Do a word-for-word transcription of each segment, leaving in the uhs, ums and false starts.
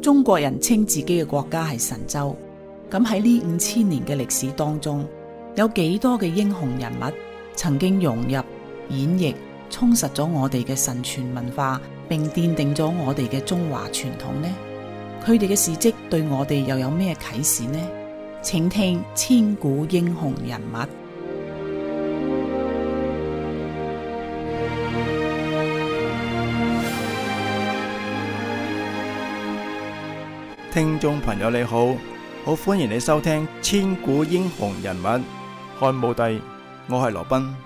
中國人稱自己嘅國家係神州。咁喺呢五千年嘅歷史當中，有幾多嘅英雄人物曾經融入、演繹、充實咗我哋嘅神傳文化，並奠定咗我哋嘅中華傳統呢？佢哋嘅事蹟對我哋又有咩啟示呢？請聽千古英雄人物。 聽眾朋友你好，好歡迎你收聽千古英雄人物漢武帝，我係羅賓。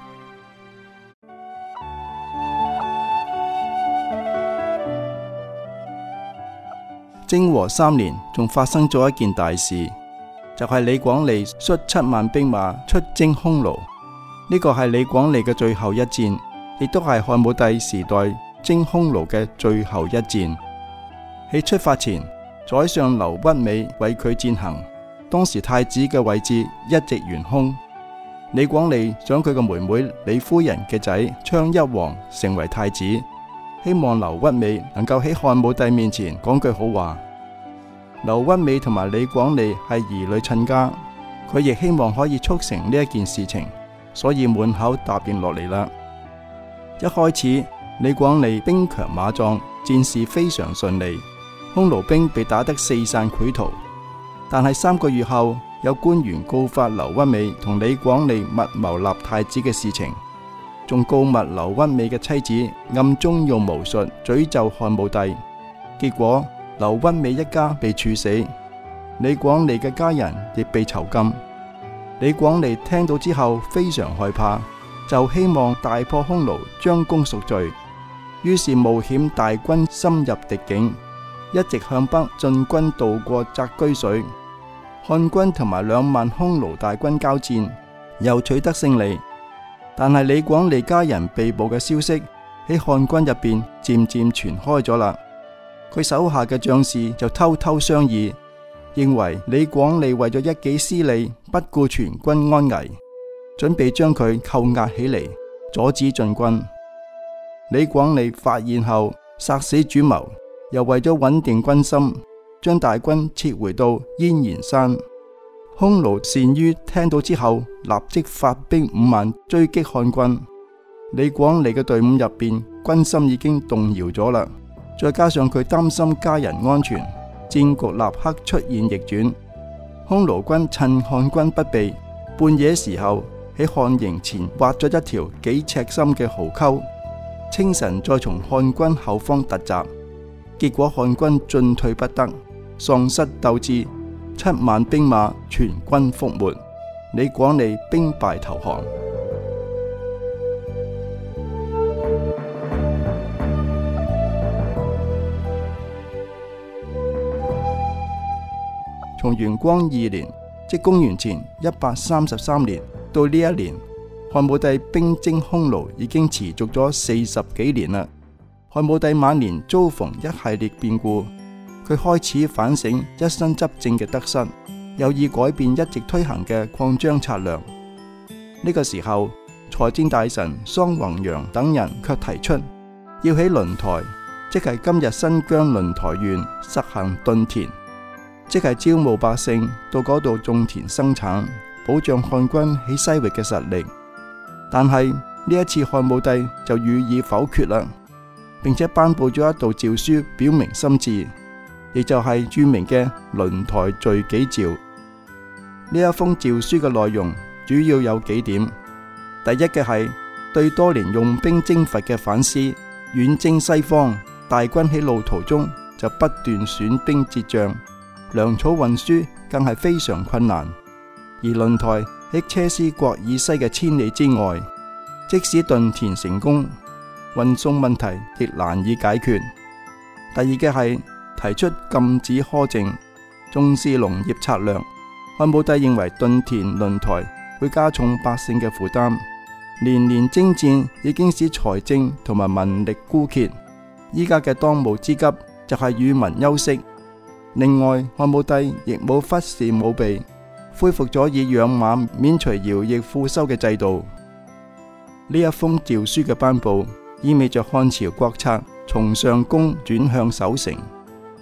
貞和三年，仲發生咗一件大事，就係、是、李廣利率七萬兵馬出征匈奴。呢個係李廣利嘅最後一戰，亦都係漢武帝時代征匈奴嘅最後一戰。喺出發前，宰相劉屈美為佢餞行，當時太子嘅位置一直懸空。李廣利想佢嘅妹妹李夫人嘅仔昌邑王成為太子，希望劉屈美能夠喺漢武帝面前講句好話。劉屈美同埋李廣利係兒女親家，佢亦希望可以促成呢一件事情，所以滿口答應落嚟啦。一開始，李廣利兵強馬壯，戰事非常順利。匈奴兵被打得四散潰逃，但係三個月後，有官員告發劉屈美同李廣利密謀立太子嘅事情，仲告密劉屈美嘅妻子暗中用巫術詛咒漢武帝。結果劉屈美一家被處死，李廣利嘅家人亦被囚禁。李廣利聽到之後非常害怕，就希望大破匈奴，將功贖罪，於是冒險大軍深入敵境，一直向北進軍，渡過澤居水。漢軍同埋兩萬匈奴大軍交戰，又取得勝利。但係李廣利家人被捕嘅消息喺漢軍入邊漸漸傳開咗啦。佢手下嘅將士就偷偷商議，認為李廣利為咗一己私利，不顧全軍安危，準備將佢扣押起嚟，阻止進軍。李廣利發現後，殺死主謀，又為咗穩定軍心，將大軍撤回到燕然山。匈奴單于聽到之後，立即發兵五萬追擊漢軍。李廣利嘅隊伍入邊，軍心已經動搖咗啦。再加上佢擔心家人安全，戰局立刻出現逆轉。匈奴軍趁漢軍不備，半夜時候喺漢營前挖咗一條幾尺深嘅壕溝，清晨再從漢軍後方突襲。結果漢軍進退不得，喪失鬥志，七萬兵馬全軍覆沒，李廣利兵敗投降。從元光二年，即公元前一百三十三年到呢一年，漢武帝兵征匈奴已經持續咗四十幾年啦。漢武帝晚年遭逢一系列變故，佢開始反省一生執政嘅得失，有意改變一直推行嘅擴張策略。呢、這個時候，財政大臣桑弘羊等人卻提出要喺輪台，即係今日新疆輪台縣實行屯田，即係招募百姓到嗰度種田生產，保障漢軍喺西域嘅實力。但係呢一次漢武帝就予以否決啦，並且頒布咗一道詔書，表明心志，亦就係著名嘅輪台罪己詔。呢一封詔書嘅內容主要有幾點：第一嘅係對多年用兵征伐嘅反思，遠征西方，大軍喺路途中就不斷損兵折將，糧草運輸更係非常困難。而輪台喺車師國以西嘅千里之外，即使屯田成功，運送問題亦難以解決。第二嘅係提出禁止苛政，重視農業策略。漢武帝認為屯田輪台會加重百姓嘅負擔，年年征戰已經使財政同埋民力枯竭，依家嘅當務之急就係與民休息。另外，漢武帝亦冇忽視武備，恢復咗以養馬免除徭役賦收嘅制度。呢一封詔書嘅頒布，意味着漢朝國策從上攻轉向守成，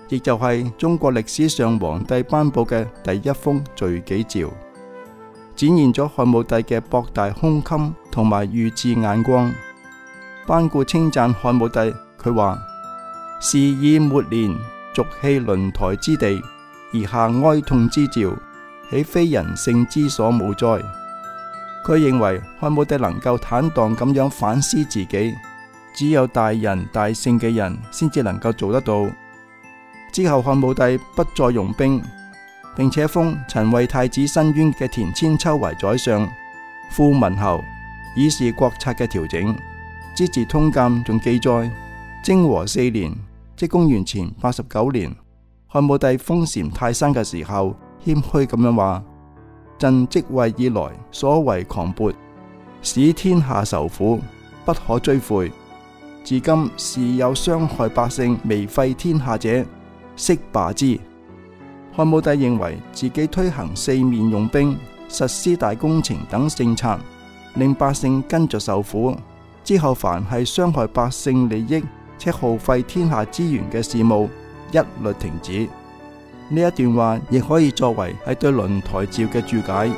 亦就係中國歷史上皇帝頒布嘅第一封罪己詔，展現咗漢武帝嘅博大胸襟同埋睿智眼光。班固稱讚漢武帝，佢話：是以末年俗棄輪台之地，而下哀痛之詔，豈非人性之所慕哉？佢認為漢武帝能夠坦蕩咁樣反思自己，只有大仁大聖嘅人先至能夠做得到。之後漢武帝不再用兵，並且封曾為太子申冤嘅田千秋為宰相、副文侯，以示國策嘅調整。《資治通鑑》仲記載，貞和四年，即公元前八十九年，漢武帝封禪泰山嘅時候，謙虛咁樣話：朕即位以來所為狂悖，使天下愁苦，不可追悔。至今是有傷害百姓、糜費天下者，悉罷之。漢武帝認為自己推行四面用兵、實施大工程等政策，令百姓跟着受苦。之後凡係傷害百姓利益且耗費天下資源嘅事務，一律停止。呢一段話亦可以作為係對輪台詔嘅注解。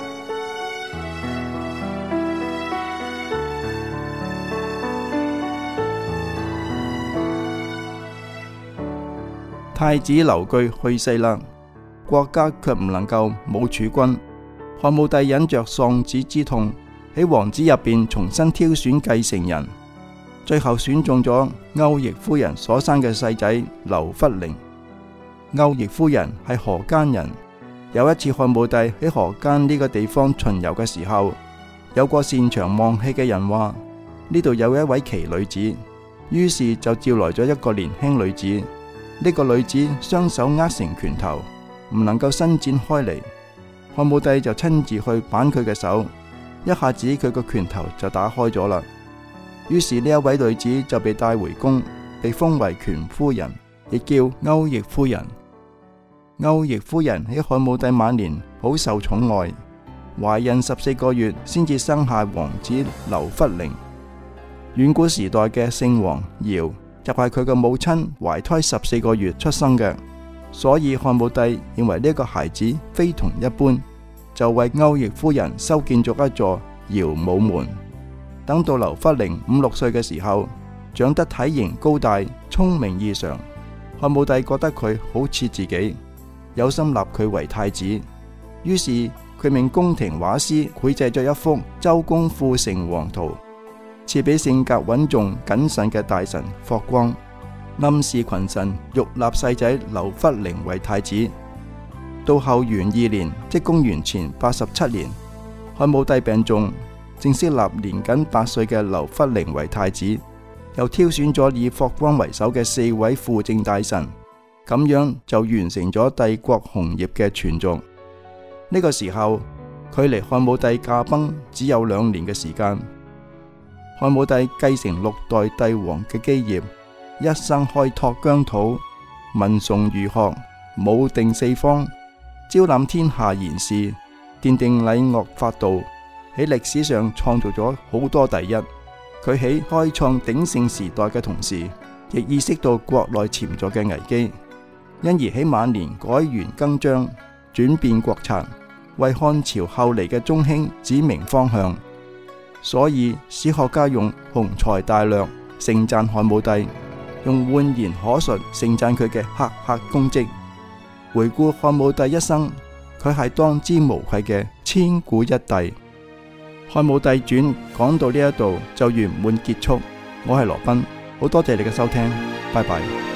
太子劉據去世啦，國家卻唔能夠冇儲君。漢武帝忍着喪子之痛，喺皇子入邊重新挑選繼承人，最後選中咗歐易夫人所生嘅細仔劉弗陵。歐易夫人係河間人。有一次漢武帝喺河間呢個地方巡遊嘅時候，有個擅長望戲嘅人話呢度有一位奇女子，於是就召來咗一個年輕女子。呢個女子雙手握成拳頭，唔能夠伸展開嚟。漢武帝就親自去扳佢嘅手，一下子佢個拳頭就打開咗啦。於是呢一位女子就被帶回宮，被封為權夫人，亦叫歐易夫人。歐易夫人喺漢武帝晚年好受寵愛，懷孕十四個月先至生下王子劉弗陵。遠古時代嘅聖王堯就係佢嘅母親懷胎十四個月出生嘅，所以漢武帝認為呢個孩子非同一般，就為歐易夫人修建咗一座堯武門。等到劉弗陵五六歲嘅時候，長得體型高大，聰明異常。漢武帝覺得佢好似自己，有心立佢為太子，於是佢命宮廷畫師繪製咗一幅周公賦成王圖，賜俾性格穩重謹慎嘅大臣霍光，暗示群臣欲立細仔劉弗陵為太子。到後元二年，即公元前八十七年，漢武帝病重，正式立年僅八歲嘅劉弗陵為太子，又挑選咗以霍光為首嘅四位輔政大臣，咁樣就完成咗帝國雄業嘅存續。呢個時候，距離漢武帝駕崩只有兩年嘅時間。漢武帝繼承六代帝王嘅基業，一生開拓疆土，民崇儒學，武定四方，招攬天下賢士，奠定禮樂法度，喺歷史上創造咗好多第一。佢喺開創鼎盛時代嘅同時，亦意識到國內潛在嘅危機，因而喺晚年改元更張，轉變國策，為漢朝後嚟嘅中興指明方向。所以史學家用雄才大略盛讚漢武帝，用豢言可述盛讚佢嘅赫赫功績。回顧漢武帝一生，佢係當之無愧嘅千古一帝。漢武帝傳講到呢一度就圓滿結束。我係羅賓，好多謝你嘅收聽，拜拜。